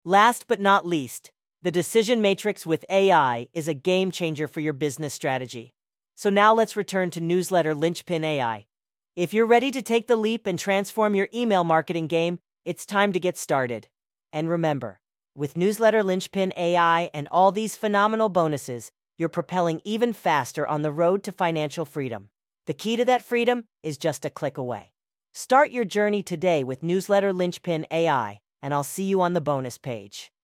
Last but not least, the Decision Matrix with AI is a game changer for your business strategy. So now let's return to Newsletter Linchpin AI. If you're ready to take the leap and transform your email marketing game, it's time to get started. And remember, with Newsletter Linchpin AI and all these phenomenal bonuses, you're propelling even faster on the road to financial freedom. The key to that freedom is just a click away. Start your journey today with Newsletter Linchpin AI, and I'll see you on the bonus page.